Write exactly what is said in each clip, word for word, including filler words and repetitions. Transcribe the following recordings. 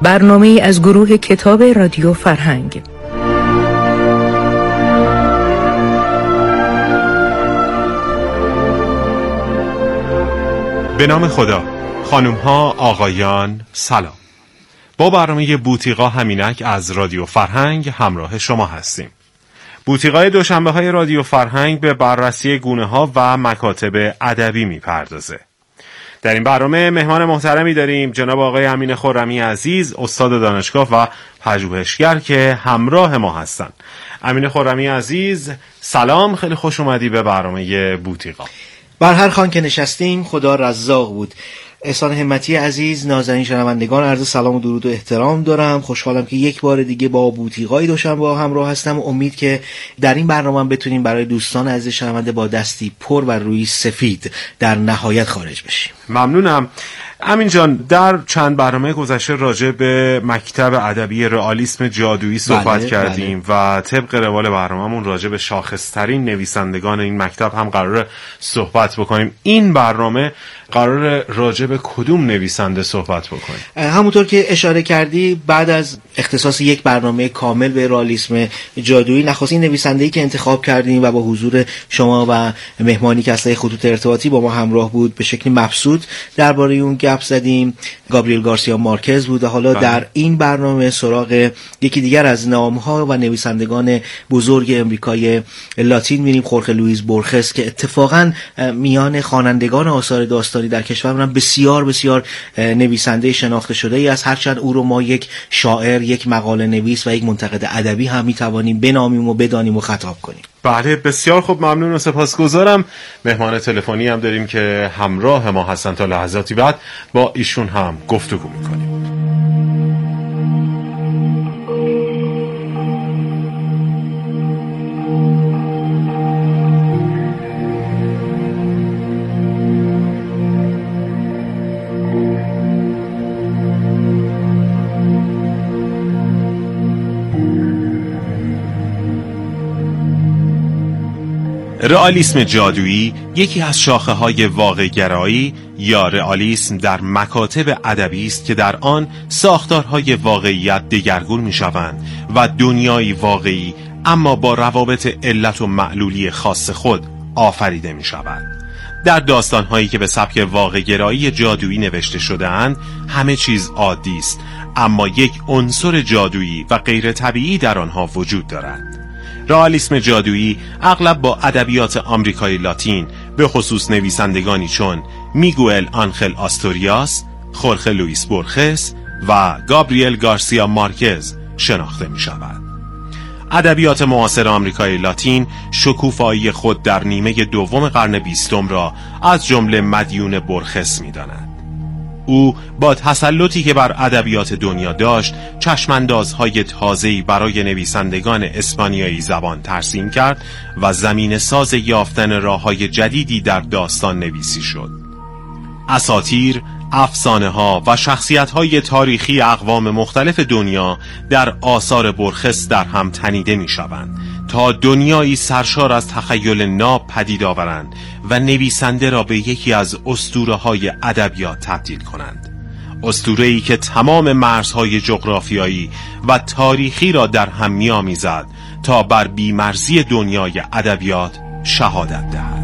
برنامه از گروه کتاب رادیو فرهنگ. به نام خدا. خانم ها، آقایان، سلام. با برنامه بوتیقا همینک از رادیو فرهنگ همراه شما هستیم. بوتیقای دوشنبه های رادیو فرهنگ به بررسی گونه ها و مکاتب ادبی میپردازه. در این برنامه مهمان محترمی داریم، جناب آقای امین خرمی عزیز، استاد دانشگاه و پژوهشگر که همراه ما هستند. امین خرمی عزیز، سلام، خیلی خوش اومدی به برنامه بوتیقا. بر هر خوان که نشستیم خدا رزاق بود. احسان همتی عزیز، نازنین شنوندگان، عرض سلام و درود و احترام دارم. خوشحالم که یک بار دیگه با بوتیقای دوشنبه همراه هستم و امید که در این برنامه بتونیم برای دوستان عزیز شنونده با دستی پر و روی سفید در نهایت خارج بشیم. ممنونم. امین جان، در چند برنامه گذشته راجع به مکتب ادبی رئالیسم جادویی صحبت بله، کردیم بله. و طبق روال برنامه‌مون راجع به شاخص‌ترین نویسندگان این مکتب هم قراره صحبت بکنیم. این برنامه قراره راجع به کدوم نویسنده صحبت بکنیم؟ همونطور که اشاره کردی، بعد از اختصاص یک برنامه کامل به رئالیسم جادویی، نخستین نویسنده‌ای که انتخاب کردیم و با حضور شما و مهمانی که از خطوط ارتباطی با ما همراه بود به شکلی مبسوط درباره اون گپ زدیم، گابریل گارسیا مارکز بود. حالا بله. در این برنامه سراغ یکی دیگر از نام‌ها و نویسندگان بزرگ امریکای لاتین میریم، خورخه لوئیس بورخس که اتفاقاً میان خوانندگان آثار داستانی در کشورمون بسیار بسیار نویسنده شناخته شده ای است، هرچند او رو ما یک شاعر، یک مقاله نویس و یک منتقد ادبی هم میتوانیم بنامیم و بدانیم و خطاب کنیم. بله، بسیار خوب، ممنون و سپاسگزارم. مهمان تلفنی هم داریم که همراه ما هستن، تا لحظاتی بعد با ایشون هم گفتگو میکنیم. رئالیسم جادویی یکی از شاخه‌های واقع‌گرایی یا رئالیسم در مکاتب ادبی است که در آن ساختارهای واقعیت دگرگون می‌شوند و دنیایی واقعی اما با روابط علت و معلولی خاص خود آفریده می‌شود. در داستان‌هایی که به سبک واقع‌گرایی جادویی نوشته شده‌اند، همه چیز عادی است، اما یک عنصر جادویی و غیر طبیعی در آنها وجود دارد. رئالیسم جادویی اغلب با ادبیات آمریکای لاتین، به خصوص نویسندگانی چون میگوئل آنخل آستوریاس، خورخه لوئیس بورخس و گابریل گارسیا مارکز شناخته می شود. ادبیات معاصر آمریکای لاتین شکوفایی خود در نیمه دوم قرن بیستم را از جمله مدیون بورخس می داند. او با تسلطی که بر ادبیات دنیا داشت، چشماندازهای تازه‌ای برای نویسندگان اسپانیایی زبان ترسیم کرد و زمین ساز یافتن راه‌های جدیدی در داستان نویسی شد. اساطیر، افسانه‌ها و شخصیت‌های تاریخی اقوام مختلف دنیا در آثار بورخس در هم تنیده می‌شوند تا دنیایی سرشار از تخیل ناب پدید آورند و نویسنده را به یکی از اسطوره‌های ادبیات تبدیل کنند. اسطوره‌ای که تمام مرزهای جغرافیایی و تاریخی را در هم می‌آمیزد تا بر بی‌مرزی دنیای ادبیات شهادت دهد.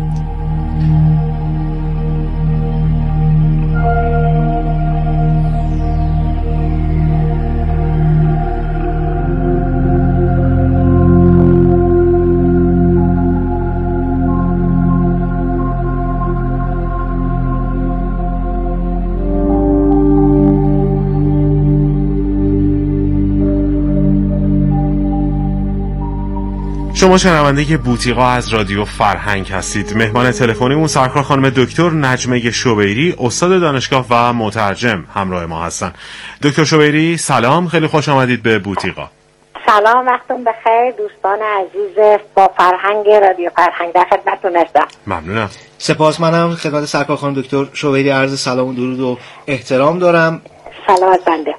شما شنونده بوتیقا از رادیو فرهنگ هستید. مهمان تلفنیمون سرکار خانم دکتر نجمه شوبیری، استاد دانشگاه و مترجم خدمت ما هستن. دکتر شوبیری، سلام، خیلی خوش آمدید به بوتیقا. سلام، وقتتون بخیر دوستان عزیز با فرهنگ رادیو فرهنگ، در خدمتتون هستم. ممنونم. سپاس. منم خدمت سرکار خانم دکتر شوبیری عرض سلام و درود و احترام دارم. سلام از بنده.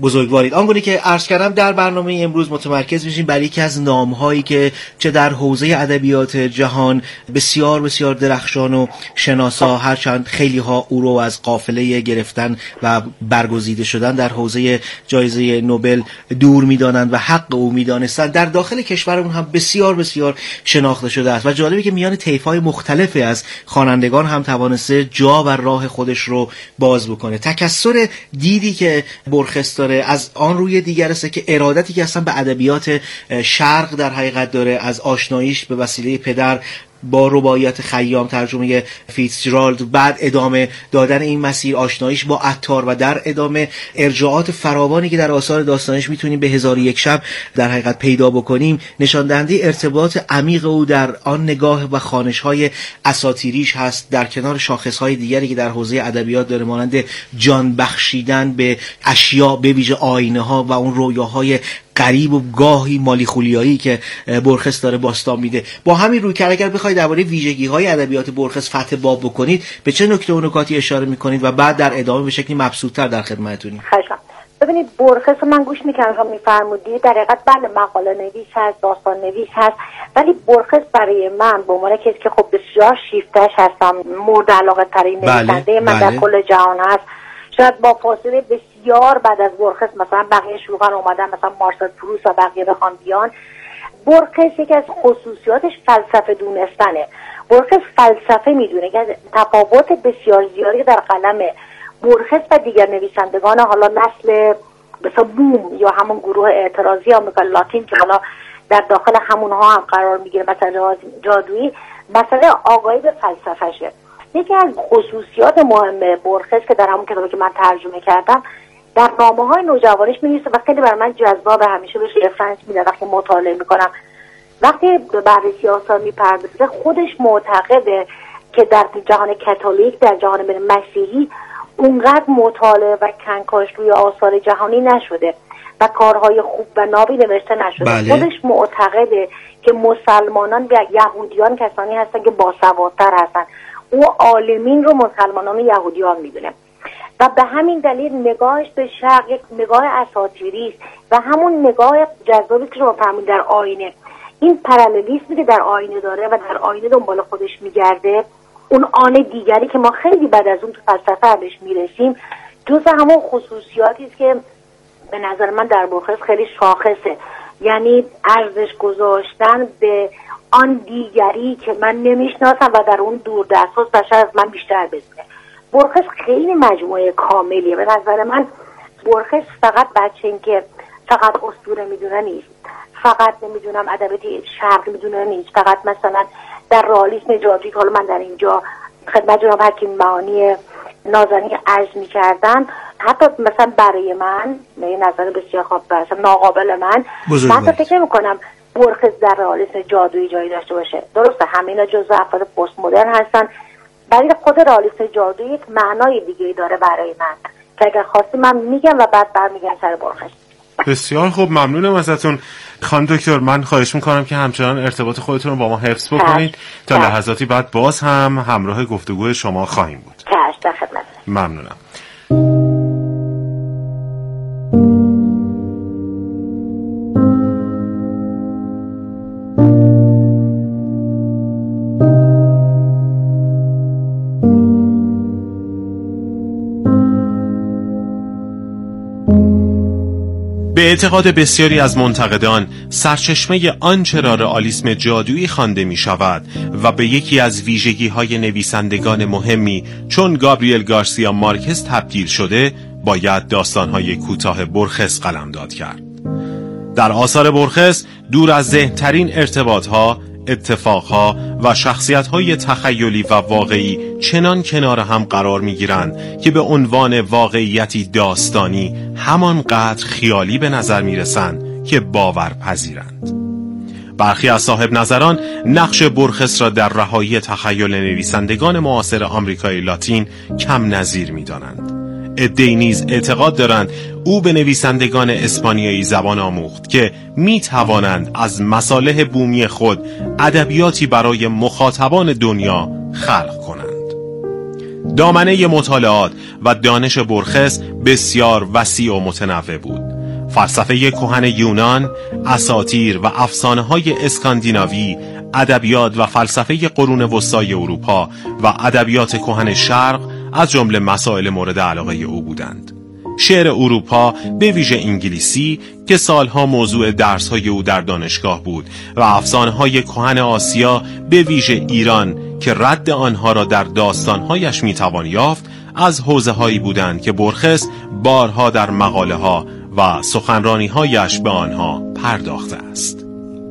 بزرگوارید. آنگونه که عرض کردم در برنامه امروز متمرکز میشیم بر یکی از نام‌هایی که چه در حوزه ادبیات جهان بسیار بسیار درخشان و شناسا، هرچند خیلی ها او رو از قافله گرفتن و برگزیده شدن در حوزه جایزه نوبل دور میدانند و حق او میدانستند، در داخل کشورمون هم بسیار بسیار شناخته شده است و جالبه که میان طیف‌های مختلفی از خوانندگان هم توانسته جا و راه خودش رو باز بکنه. تکثر دیدی که برخس داره از آن روی دیگر است که ارادتی که اصلا به ادبیات شرق در حقیقت داره، از آشناییش به وسیله پدر با رباعیات خیام ترجمه فیتزجرالد، بعد ادامه دادن این مسیر، آشناییش با عطار و در ادامه ارجاعات فراوانی که در آثار داستانش میتونیم به هزار و یک شب در حقیقت پیدا بکنیم، نشان دهنده ارتباط عمیق او در آن نگاه و خوانش‌های اساطیریش هست، در کنار شاخص‌های دیگری که در حوزه ادبیات داره، مانند جان بخشیدن به اشیاء، به ویژه آینه‌ها و اون رویاهای غریب و گاهی مالی خولیایی که برخس داره باستان میده. با همین رویکرد اگر بخواید درباره ویژگی‌های ادبیات برخس فتح باب بکنید، به چه نکته و نکاتی اشاره میکنید و بعد در ادامه به شکلی مبسوط‌تر در خدمتتونیم. خشم. ببینید برخس رو من گوش میکنم میفرمودید، در حقیقت بله مقاله نویس هست، داستان نویس هست، ولی برخس برای من به عنوان کسی که خب بسیار شیفتش هستم، مورد علاقه ترین نویسنده من در کل جهان هست، شاید با فاصله بسیار بعد از برخس مثلا بقیه شلوغان اومدن، مثلا مارسل پروست و بقیه بخوان بیان. برخس یکی از خصوصیاتش فلسفه دونستنه. برخس فلسفه میدونه که تفاوت بسیار زیادی در قلم برخس و دیگر نویسندگان حالا نسل مثلا بوم یا همون گروه اعتراضی آمریکا لاتین که حالا در داخل همونها هم قرار میگیره، مثلا جادویی، مثلا آگاهی به فلسفهشه. یکی از خصوصیات مهم برخس که در همون کتابی که من ترجمه کردم در نامه‌های نوجوانیش می‌نویسه و خیلی برای من جذاب، همیشه بهش رفرنس میدم وقتی مطالعه میکنم. وقتی به بررسی آثار میپردازه خودش معتقده که در جهان کاتولیک، در جهان مسیحی اونقدر مطالعه و کنکاش روی آثار جهانی نشده و کارهای خوب و نابی نوشته نشده. بله. خودش معتقده که مسلمانان و یهودیان کسانی هستن که باسوادتر هستن. او عالمین رو مسلمانان و یهودیان میدونه و به همین دلیل نگاهش به شرق یک نگاه اساطیری است و همون نگاه جذابی که شما فرمودید در آینه، این پرالیسمی که در آینه داره و در آینه دنبال خودش میگرده، اون آن دیگری که ما خیلی بعد از اون تو فلسفه بهش میرسیم، جز همون خصوصیاتی است که به نظر من در برخس خیلی شاخصه، یعنی ارزش گذاشتن به آن دیگری که من نمیشناسم و در اون دور دستاست و شاید از من بیشتر بدونه. برخس خیلی مجموعه کاملیه. به نظر من برخس فقط بچه این که فقط اسطوره میدونه نیست، فقط نمیدونم ادبیات شرق میدونه نیست، فقط مثلا در رئالیسم جادویی که حالا من در اینجا خدمت جناب حکیم معانی نازنین عرض میکردم، حتی مثلا برای من به نظر بسیار خوب مثلا ناقابل من من فکر نمی‌کنم برخس در رئالیسم جادویی جایی داشته باشه. درسته همه اینا جزء افراد پست مدرن هستن، ولی خود رئالیسم جادویی یک معنای دیگه‌ای داره برای من که اگر خواستی من میگم و بعد برمیگردم سر برخس. بسیار خوب، ممنونم ازتون خانم دکتر. من خواهش میکنم که همچنان ارتباط خودتون رو با ما حفظ بکنید تا لحظاتی بعد باز هم همراه گفتگوی شما خواهیم بود. چشم، در خدمت. ممنونم. به اعتقاد بسیاری از منتقدان، سرچشمه آنچه را رئالیسم جادویی خوانده می شود و به یکی از ویژگی های نویسندگان مهمی چون گابریل گارسیا مارکز تبدیل شده، باید داستانهای کوتاه برخس قلمداد کرد. در آثار برخس دور از ذهن‌ترین ارتباطها، اتفاقها و شخصیت‌های تخیلی و واقعی چنان کنار هم قرار می‌گیرند که به عنوان واقعیتی داستانی همانقدر خیالی به نظر می‌رسند که باورپذیرند. برخی از صاحب نظران نقش برخس را در رهایی تخیل نویسندگان معاصر آمریکای لاتین کم نظیر می‌دانند. عده‌ای نیز اعتقاد دارند او به نویسندگان اسپانیایی زبان آموخت که می توانند از مصالح بومی خود ادبیاتی برای مخاطبان دنیا خلق کنند. دامنه مطالعات و دانش برخس بسیار وسیع و متنوع بود. فلسفه کهن یونان، اساطیر و افسانه‌های اسکاندیناوی، ادبیات و فلسفه قرون وسطای اروپا و ادبیات کهن شرق از جمله مسائل مورد علاقه او بودند. شعر اروپا به ویژه انگلیسی که سالها موضوع درس‌های او در دانشگاه بود و افسانه‌های کهن آسیا به ویژه ایران که رد آنها را در داستان‌هایش می‌توان یافت، از حوزه‌هایی بودند که برخس بارها در مقاله‌ها و سخنرانی‌هایش به آنها پرداخته است.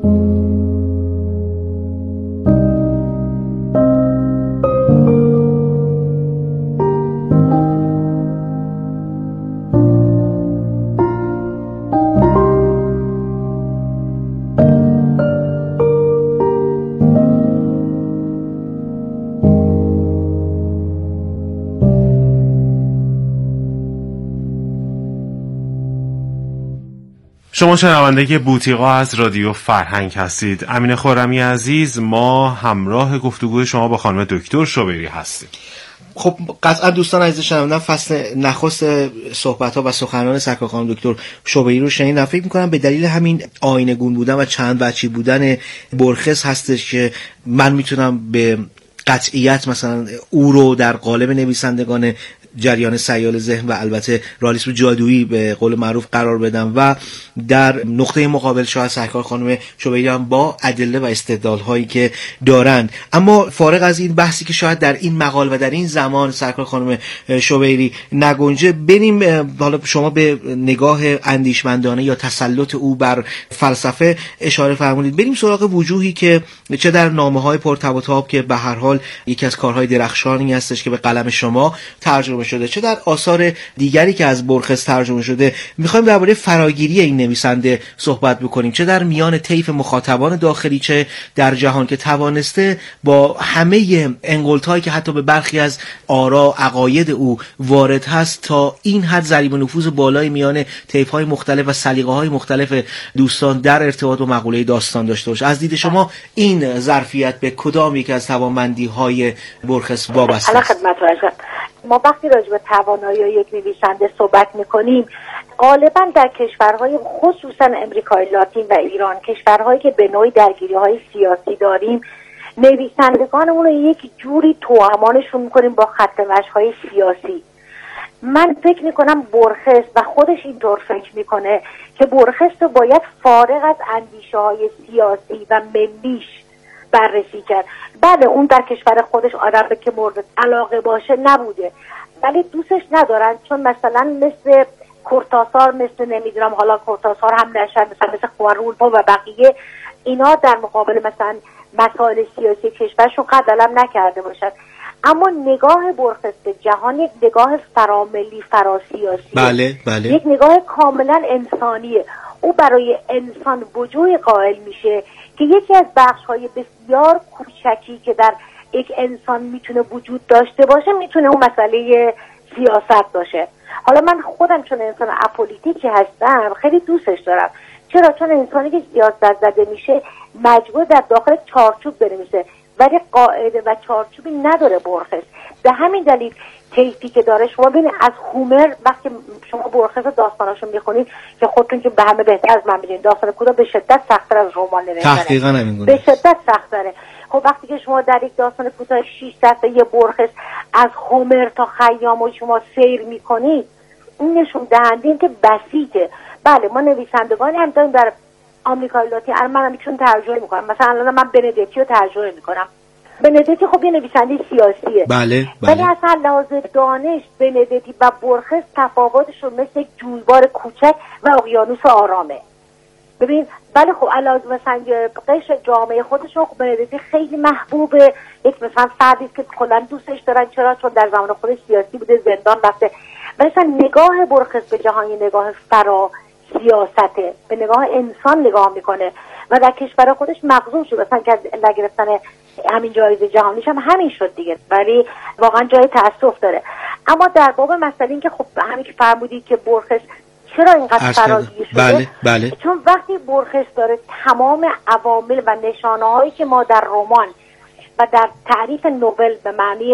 شما شنونده بوتیقا از رادیو فرهنگ هستید. امین خرمی عزیز، ما همراه گفتگوی شما با خانم دکتر شوبیری هستیم. خب قطعا دوستان عزیز شنوندن فصل نخست صحبت‌ها و سخنران سرکار خانم دکتر شوبیری رو شنیدن. فکر می‌کنم به دلیل همین آینه‌گون بودن و چند وجهی بودن برخس هستش که من میتونم به قطعیت مثلا او رو در قالب نویسندگان جریان سیال ذهن و البته رئالیسم جادویی به قول معروف قرار بدم و در نقطه مقابل شاید سرکار خانم شوبیری هم با ادله و استدلال‌هایی که دارند. اما فارغ از این بحثی که شاید در این مقال و در این زمان سرکار خانم شوبیری نگنجه، بریم حالا شما به نگاه اندیشمندانه یا تسلط او بر فلسفه اشاره فرمودید، بریم سراغ وجوهی که چه در نامه‌های پرتب و تاب که به هر حال یکی از کارهای درخشانی هستش که به قلم شما ترجمه شده، چه در آثار دیگری که از برخس ترجمه شده، میخوایم درباره فراگیری این نویسنده صحبت بکنیم، چه در میان طیف مخاطبان داخلی چه در جهان که توانسته با همه انگلت‌هایی که حتی به برخی از آرا عقاید او وارد هست تا این حد ضریب نفوذ بالای میان طیف‌های مختلف و سلیقه‌های مختلف دوستان در ارتباط با مقوله داستان داشته باشه. از دید شما این ظرفیت به کدام یک از توانمندی‌های برخس وابسته است؟ ما وقتی راجع به توانایی یک نویسنده صحبت میکنیم، غالبا در کشورهای خصوصا امریکای لاتین و ایران، کشورهایی که به نوعی درگیری‌های سیاسی داریم، نویسندگانمون رو یک جوری توأمانشون میکنیم با خط مشی‌های سیاسی. من فکر میکنم برخس و خودش اینطور فکر میکنه که برخس رو باید فارغ از اندیشه‌های سیاسی و ملیش بررسی کرد. بله اون در کشور خودش آدمه که مورد علاقه باشه نبوده، ولی دوستش ندارن، چون مثلا مثل کورتاسار، مثل نمیدونم حالا کورتاسار هم نشد، مثلا مثل خوارولپا و بقیه، اینا در مقابل مثلا مسائل سیاسی کشورشون قدلم نکرده باشد. اما نگاه برخس به جهان یک نگاه فراملی فراسیاسی، بله بله، یک نگاه کاملا انسانیه. او برای انسان وجوهی قائل میشه که یکی از بخش‌های بسیار کوچکی که در یک انسان میتونه وجود داشته باشه میتونه اون مسئله سیاست باشه. حالا من خودم چون انسان اپولیتیکی هستم خیلی دوستش دارم. چرا؟ چون انسانی که سیاست زده میشه مجبور در داخل چارچوب بنویسه، ولی قاعده و چارچوبی نداره برخس. به همین دلیل کیفی که داره، شما ببینید از هومر وقتی شما برخس داستاناشو میخونید که خودتون که به همه بهتر از من میدونید داستان کوتاه به شدت سخت‌تر از رمان نوشتنه، تحقیقاً همین به شدت سخت‌تره. خب وقتی که شما در یک داستان کوتاه شش صفحه برخس از هومر تا خیام و شما سیر میکنید، این نشون دهنده این که بسیطه. بله ما نویسندگانی هم داریم در آمریکای لاتین، منم چون ترجمه میکنم، مثلا الان من بندتی رو ترجمه میکنم. بندتی خب یه نویسنده سیاسیه، بله ولی بله، اصلا لحاظ دانش بندتی و برخس تفاوتشون مثل جویبار کوچک و اقیانوس آرامه. ببین بله خب علاوه مثلا قشر جامعه خودشون خب بندتی خیلی محبوبه، یک مثلا فردی که کلا دوستش دارن، چرا؟ چون در زمان خودش سیاسی بوده، زندان رفته. ولی مثلا نگاه برخس به جهان نگاه فرا سیاسته، به نگاه انسان نگاه میکنه و در کشور خودش مغزون شد، مثلا که نگرفتن همین جایزه جهانیش هم همین شد دیگه، ولی واقعا جای تأسف داره. اما در باب مسئله این که خب همین که فرمودید که برخس چرا اینقدر فراگیر شده، بله بله، چون وقتی برخس داره تمام عوامل و نشانه هایی که ما در رمان و در تعریف نوبل به معنی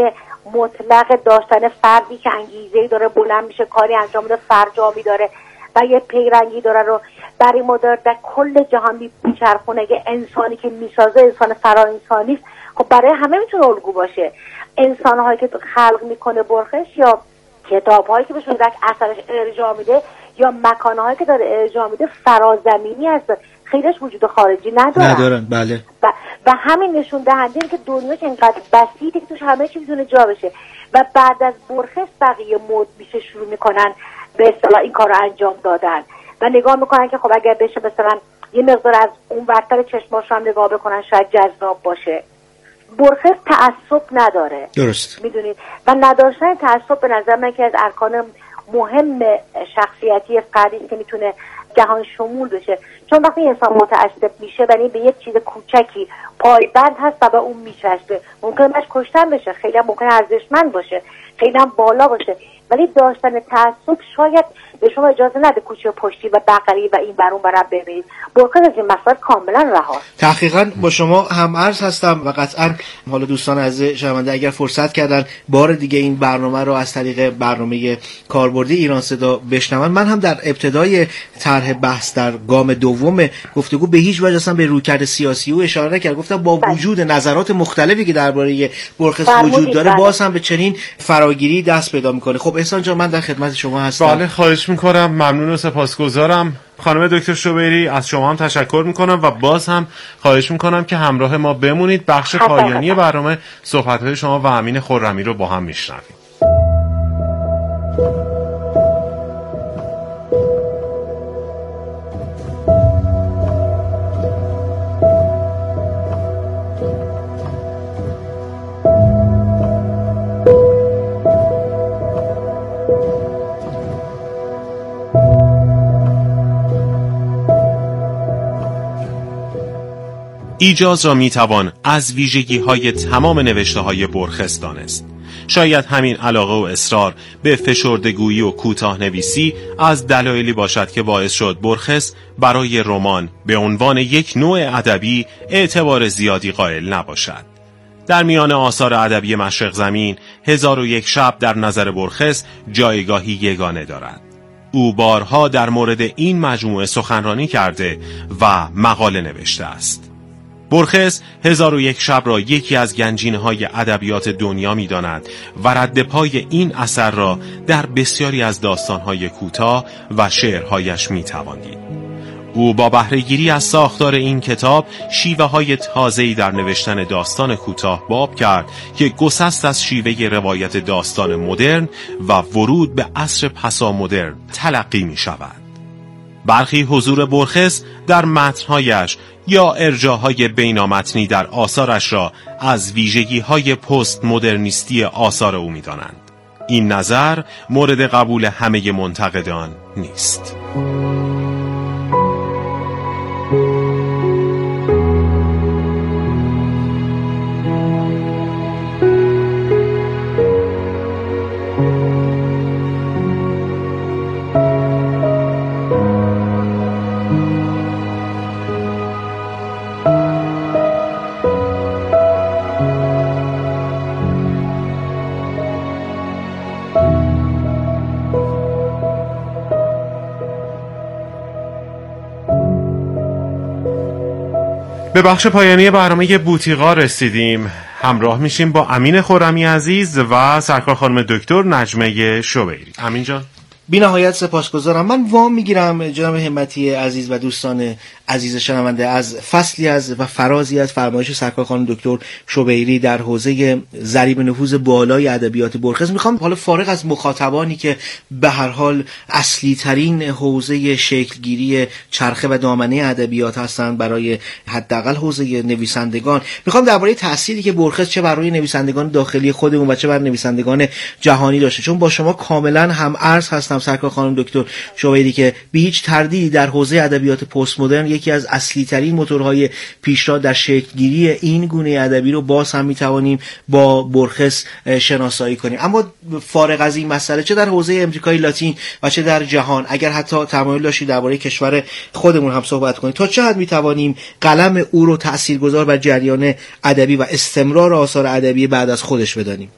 مطلق داشتن فردی که انگیزه‌ای داره، بلند میشه کاری انجام میده، فرجامی داره و یه پیرنگی داره رو برای مدار در کل جهان میچرخونه. که انسانی که میسازه انسان فرا انسانی است، خب برای همه میتونه الگو باشه. انسان‌هایی که خلق میکنه برخش یا کتاب‌هایی که بهشون در اثرش ارجاع میده یا مکان‌هایی که داره ارجاع میده فرازمینی هست، خیلیش وجود خارجی ندارن. ندارن بله. و, و همین نشون دهنده اینه که دنیا که اینقدر بسیطه که توش همه چیز میتونه جا بشه و بعد از برخص بقیه مود میشه شروع میکنن به اصطلاح این کار رو انجام دادن و نگاه میکنن که خب اگر بشه مثلا یه مقدار از اون ورتر چشماش هم نگاه بکنن شاید جذاب باشه. برخص تعصب نداره. درست. میدونید و نداشتن تعصب به نظر من که از ارکان مهم شخصیتی فردی که میتونه جهان شمول بشه، چون وقتی انسان متعصب میشه یعنی به یک چیز کوچکی پایبند هست و به اون میچسبه، ممکنه باش کشتن بشه، خیلی هم ممکنه ارزشمند باشه، خیلی هم بالا باشه، ولی داشتن تعصب شاید به شما اجازه نده کوچه پشتی و بغلی و این برون برم ببینید. برخص از این مسائل کاملا رهاست. تحقیقا با شما هم عرض هستم و قطعا حالا دوستان عزیز شنونده اگر فرصت کردن بار دیگه این برنامه رو از طریق برنامه کاربردی ایران صدا بشنون، من هم در ابتدای طرح بحث در گام دوم گفتگو به هیچ وجه اصلا به رویکرد سیاسی او اشاره نکردم. گفتم با وجود نظرات مختلفی که درباره برخص وجود داره باز هم به چنین فراگیری دست پیدا میکنه. خب احسان جان من در خدمت شما هستم. بله خواهش میکنم، ممنون و سپاسگزارم. خانم دکتر شوبیری از شما هم تشکر میکنم و باز هم خواهش میکنم که همراه ما بمونید. بخش پایانی برنامه صحبت‌های شما و امین خرمی رو با هم میشنویم. ایجاز را میتوان از ویژگی‌های تمام نوشته‌های برخص دانست. شاید همین علاقه و اصرار به فشردگویی و کوتاه نویسی از دلایلی باشد که باعث شد برخص برای رمان به عنوان یک نوع ادبی اعتبار زیادی قائل نباشد. در میان آثار ادبی مشرق زمین، هزار و یک شب در نظر برخص جایگاهی یگانه دارد. او بارها در مورد این مجموعه سخنرانی کرده و مقاله نوشته است. برخص هزار و یک شب را یکی از گنجینه‌های ادبیات دنیا می‌داند و رد پای این اثر را در بسیاری از داستان‌های کوتاه و شعرهایش می‌توان دید. او با بهره‌گیری از ساختار این کتاب شیوه‌های تازه‌ای در نوشتن داستان کوتاه باب کرد که گسست از شیوه روایت داستان مدرن و ورود به عصر پسامدرن تلقی می‌شود. برخی حضور برخص در متن‌هایش یا ارجاهای بینامتنی در آثارش را از ویژگی‌های پست مدرنیستی آثار او می‌دانند. این نظر مورد قبول همه منتقدان نیست. به بخش پایانی برنامه بوتیقا رسیدیم. همراه میشیم با امین خرمی عزیز و سرکار خانم دکتر نجمه شوبیری. امین جان بی نهایت سپاسگزارم. من وام میگیرم جناب همتی عزیز و دوستان عزیز شنونده از فصلی از و فرازی از فرمایش سرکار خانم دکتر شوبیری در حوزه ضریب نفوذ بالای ادبیات برخص. میخوام حالا فارغ از مخاطبانی که به هر حال اصلی ترین حوزه شکلگیری چرخه و دامنه ادبیات هستند برای حداقل حوزه نویسندگان، میخوام درباره تأثیری که برخص چه برای نویسندگان داخلی خودمون و چه بر نویسندگان جهانی داشته، چون با شما کاملا هم عرض هستم سرکار خانم دکتر شوبیری که بی هیچ تردیدی در حوزه ادبیات پست مدرن یکی از اصلی ترین موتورهای پیشرو در شکلگیری این گونه ادبی رو باز هم میتوانیم با برخص شناسایی کنیم. اما فارغ از این مسئله، چه در حوزه امریکای لاتین و چه در جهان، اگر حتی تمایل داشتید درباره کشور خودمون هم صحبت کنید، تا چه حد میتوانیم قلم او رو تاثیرگذار بر جریان ادبی و استمرار آثار ادبی بعد از خودش بدانیم؟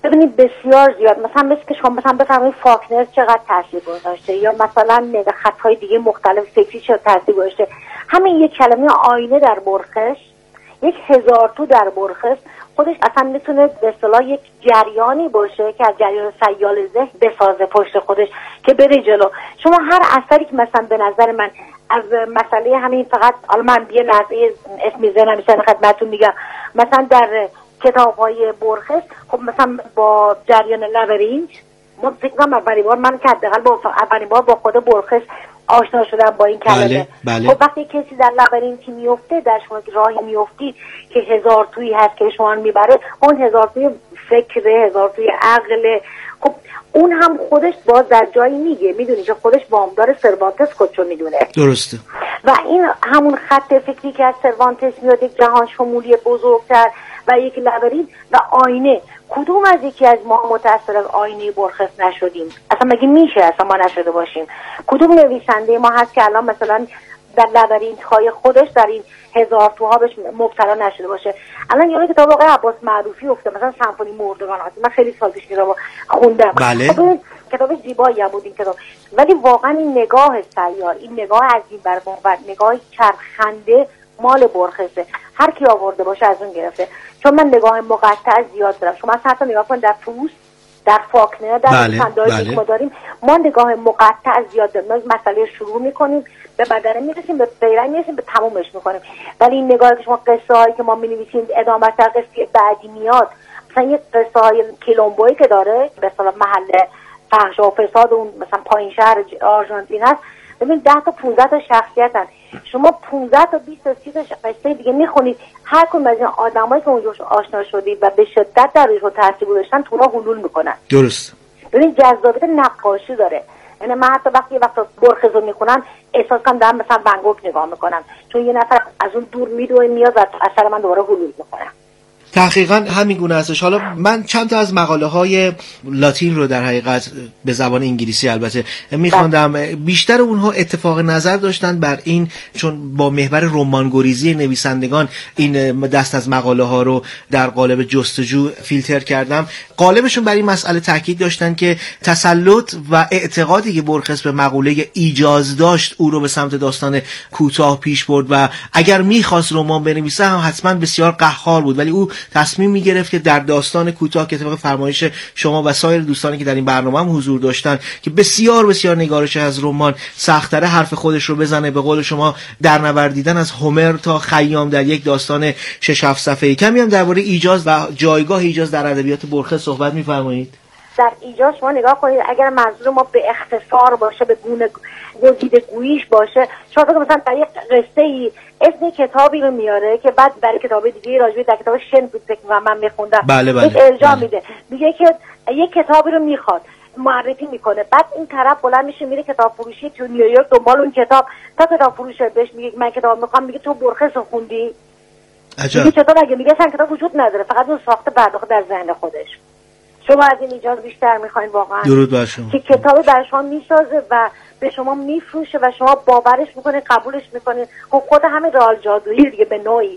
ببینید بسیار زیاد، مثلا مثل که شما مثلا بفهمید فاکنر چقدر تاثیر گذاشته، یا مثلا خطهای دیگه مختلف فکری چقدر تاثیر گذاشته. همین یک کلمه آینه در برخش، یک هزار تو در برخش خودش اصلا میتونه به اصطلاح یک جریانی باشه که از جریان سیال ذهن بسازه پشت خودش که بره جلو. شما هر اثری که مثلا به نظر من از مسئله همین، فقط حالا من یه لحظه اسمی ذهنم میشه خدمتتون میگم، مثلا در کتاب‌های برخش خب مثلا با جریان لبرینج، ما فکر کنم اولین بار من که حداقل با اولین بار با خود برخش آشنا شدم با این کلمه. بله، بله. خب وقتی کسی در لبرینتی میفته، در شما راهی میفتی که هزار تویی هست که شما میبره، اون هزار توی فکر، هزار توی عقل، خب اون هم خودش باز در جایی میگه، میدونی که خودش وامدار سروانتس خودشو میدونه. درسته. و این همون خط فکری که از سروانتس میاد، یک جهان شمولی بزرگتر و یک لبرینت و آینه. کدوم از یکی از ما متأثر از آینه برخش نشدیم؟ اصلا مگه میشه اصلا ما نشده باشیم؟ کدوم نویسنده ما هست که الان مثلا در لبرینت های خودش در این هزار توها بهش مبتلا نشده باشه؟ الان یه کتاب آقای عباس معروفی افته، مثلا سمفونی مردگان هست، من خیلی سال پیش رو خوندم. بله. خب کتاب زیبایی هم بود این کتاب، ولی واقعا این نگاه سیار، این نگاه عظیم بر موقت، نگاه چرخنده مال برخشه. هر کی آورده باشه از اون گرفته. چون من نگاه مقطع زیاد دارم. شما حتی نگاه کن در پروست، در فاکنر، در نویسنده‌ای بله، که ما داریم، ما نگاه مقطع زیاد داریم. ما مسئله شروع میکنیم، به بدنه میرسیم، به بیرنگ میرسیم، به تمومش میکنیم. ولی این نگاهی که شما قصه هایی که ما می‌نویسیم ادامه تر قصه بعدی میاد، مثلا یک قصه های کیلومبویی که داره به اصطلاح محل فحش و فساد اون مثلا پایین شهر آرژانتین هست، ببین ده تا پانزده تا شخصیتن. شما پانزده تا بیست تا سی تا قصه دیگه میخونید، هر کدوم از این آدمایی که اونجا آشنا شدید و به شدت در روش تاثیر گذاشتن تو را حلول میکنن. درست. ببین جذابیت نقاشی داره. یعنی من حتی وقتی وقت برخز رو میخونم احساس کنم دارم مثلا ون گوگ نگاه میکنم، چون یه نفر از اون دور میدوه میاد و اثر من دوباره حلول میکنم. تحقیقا همین گونه هستش. حالا من چند تا از مقاله های لاتین رو در حقیقت به زبان انگلیسی البته میخواندم، بیشتر اونها اتفاق نظر داشتن بر این، چون با محور رمان‌گریزی نویسندگان این دست از مقاله ها رو در قالب جستجو فیلتر کردم، قالبشون بر این مسئله تاکید داشتن که تسلط و اعتقادی که برخس به مقوله ایجاز داشت او رو به سمت داستان کوتاه پیش برد و اگر میخواست رمان بنویسه هم حتما بسیار قهار بود، ولی او تصمیم میگرفت که در داستان کوتاه که طبق فرمایش شما و سایر دوستانی که در این برنامه هم حضور داشتن که بسیار بسیار نگارش از رمان سخت‌تر حرف خودش رو بزنه، به قول شما در نوردیدن از هومر تا خیام در یک داستان شش هفت صفحه‌ای. کمی هم درباره ایجاز و جایگاه ایجاز در ادبیات برخس صحبت می‌فرمایید؟ در ایجاز شما نگاه کنید، اگر منظور ما به اختصار باشه، به گونه گزیده گوییش باشه، شما فکر مثلا در یک قصه ای اسم کتابی رو میاره که بعد در کتاب دیگه راجع در کتاب شن بود فکر کنم من میخوندم، بله بله. یک ارجاع بله. میده، میگه که یک کتابی رو میخواد، معرفی میکنه، بعد این طرف بلند میشه میره کتاب فروشی تو نیویورک دنبال اون کتاب، تا کتاب فروش بهش میگه من کتاب میخوام، میگه تو برخس رو خوندی؟ عجب. میگه چطور؟ اگه میگه اصلا کتاب وجود نداره، فقط اون ساخته پرداخته در ذهن خودش. شما از این ایجاز بیشتر میخواین واقعا؟ درود بر شما. که کتاب بر شما میسازه و به شما میفروشه و شما باورش میکنید، قبولش میکنید. خب خود همین رئال جادویی دیگه به نوعی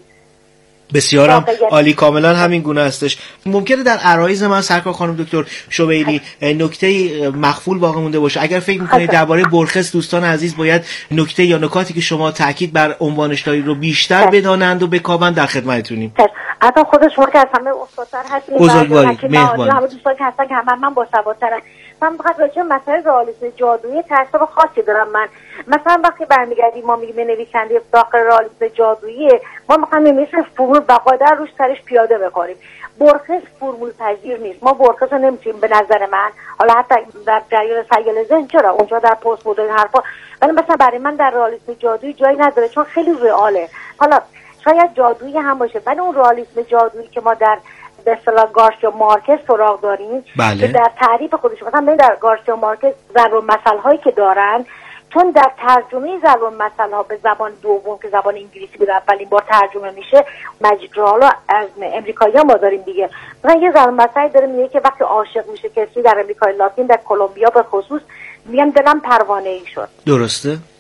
بسیارم عالی، کاملا همین گونه هستش. ممکنه در عرایض من سرکار خانم دکتر شبیلی نکته مخفول باقی مونده باشه؟ اگر فکر میکنید درباره برخس دوستان عزیز باید نکته یا نکاتی که شما تاکید بر عنوانش دارید رو بیشتر بدانند و بکاوند، در خدمتتونیم. حتی خود شما که از همه استادتر هستید، بزرگواری، مهربانی، همه دوستان که هستن که همه من با سوادترم. من فقط راجع به مسئله رئالیسم جادویی تعصب خاصی دارم. من مثلا وقتی برمیگردیم ما میگیم نویسنده داخل رئالیسم جادویی، ما میخوایم مثل فرمول بقادر روش سرش پیاده بکنیم. برخس فرمول پذیر نیست. ما برخس رو نمیتونیم به نظر من، حالا حتی در جریان سیال ذهن چرا اونجا در پست مدرن حرفا، ولی مثلا برای من در رئالیسم جادویی جایی نداره، چون خیلی رئاله. حالا شاید جادویی هم باشه، ولی اون رئالیسم جادویی که ما در به اصطلاح گارسیا مارکز سراغ داریم، بله. که در تعریف خودش مثلا در گارسیا مارکز ضرب المثل هایی که دارن، چون در ترجمه ضرب المثل ها به زبان دوم که زبان انگلیسی به اولین بار ترجمه میشه، مجید رالو از امریکایی ها ما داریم دیگه، مثلا یه ضرب المثلی داره میگه که وقتی عاشق میشه کسی در امریکای لاتین، در کلمبیا به خصوص، میگن دلم پروانه ای شد. درسته.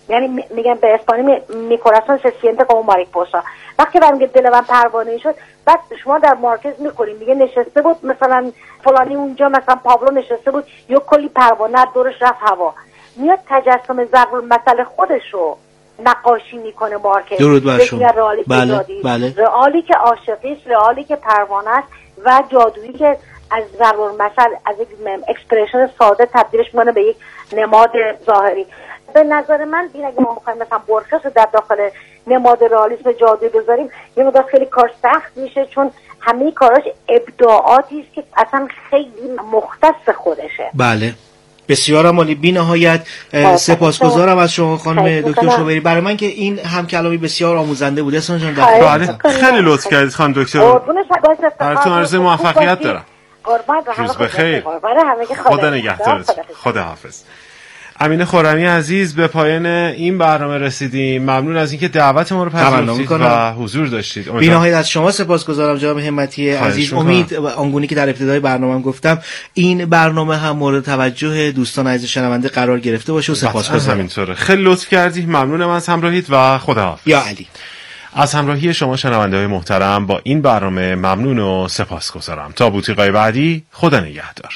یعنی میگن به اسپانی می کوراسون se siente como mariposa. وقتی برام که دل من پروانه شد، بعد شما در مارکز میخوریم میگه نشسته بود مثلا فلانی اونجا، مثلا پابلو نشسته بود یا کلی پروانه دورش رفت هوا، میاد تجسم ضرب المثل خودشو نقاشی میکنه مارکز. درود بر شما. رئالی بله که بله. رئالی که عاشقیش، رئالی که پروانه است و جادویی که از ضرب المثل از یک اکسپرشن ساده تبدیلش میکنه به یک نماد ظاهری. به نظر من این اگه ما بخوایم مثلا بورخس رو در داخل نماد رئالیسم جادویی بذاریم یه مقدار خیلی کار سخت میشه، چون همه کاراش ابداعاتی است که اصلا خیلی مختص خودشه. بله بسیار عالی. بی نهایت سپاسگزارم از شما خانم دکتر شوبری. برای من که این هم کلامی بسیار آموزنده بود. احسان جان بله خیلی لطف کردید خانم دکتر. براتون آرزوی موفقیت دارم. روز بخیر. خدا نگهدارت. خدا حافظ. امین خرمی عزیز، به پایان این برنامه رسیدیم. ممنون از اینکه دعوت ما رو پذیرفتید و حضور داشتید. بی‌نهایت از شما سپاسگزارم جناب همتی عزیز. امید آنگونه که در ابتدای برنامه گفتم این برنامه هم مورد توجه دوستان عزیز شنونده قرار گرفته باشه و سپاسگزارم. همینطوره. خیلی لطف کردید. ممنونم از همراهیت و خداحافظ. یا علی. از همراهی شما شنونده‌های محترم با این برنامه ممنون و سپاسگزارم. تا بوتیقای بعدی، خدا نگهدار.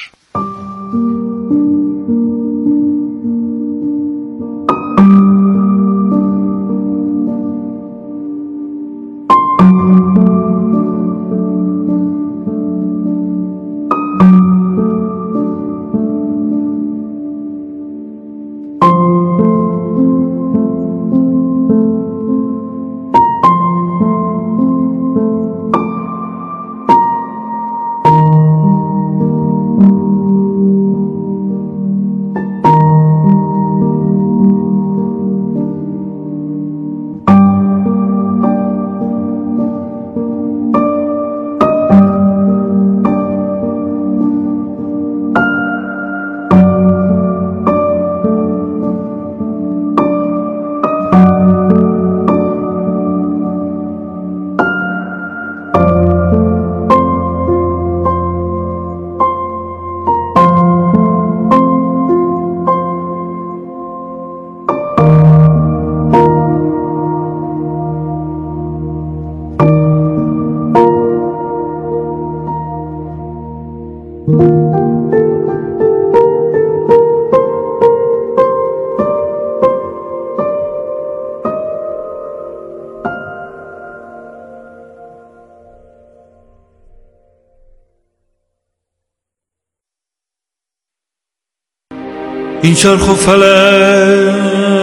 این چرخ و فلک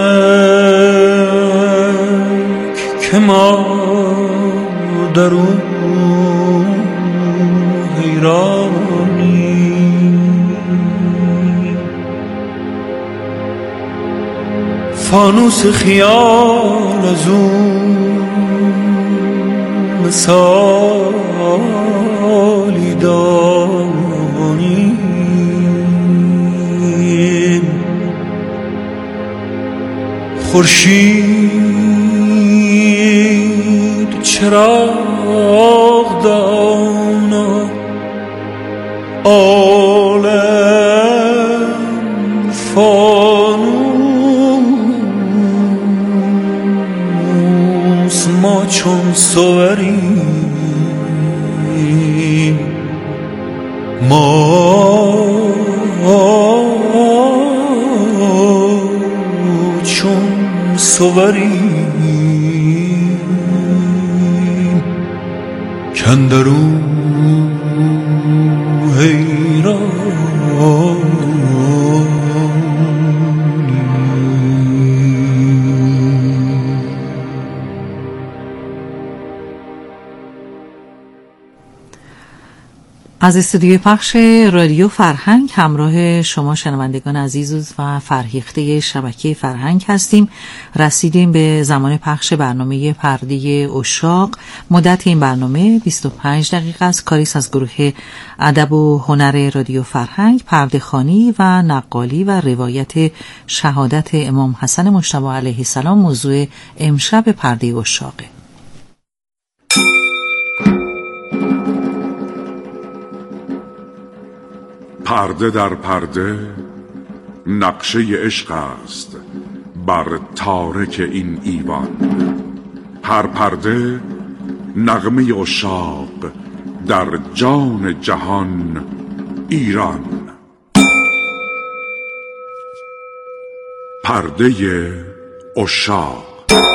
که ما در اون حیرانی، فانوس خیال از اون مثالی دانی، خورشید چراغ دانا، عالم فانوس، ما چون صوریم، ما چون صوریم، کندرو حیران. از استودیوی پخش رادیو فرهنگ همراه شما شنوندگان عزیز و فرهیخته شبکه فرهنگ هستیم. رسیدیم به زمان پخش برنامه پرده عشاق. مدت این برنامه بیست و پنج دقیقه است. کاریست از گروه ادب و هنر رادیو فرهنگ، پرده خوانی و نقالی و روایت شهادت امام حسن مجتبی علیه السلام موضوع امشب پرده عشاقه. پرده در پرده نقشه عشق است، بر تارک این ایوان. هر پرده نغمه عشاق در جان جهان ایران. پرده عشاق.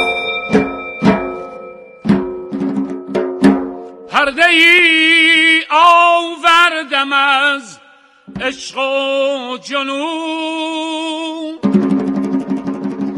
پرده ای آوردم از عشق و جنون،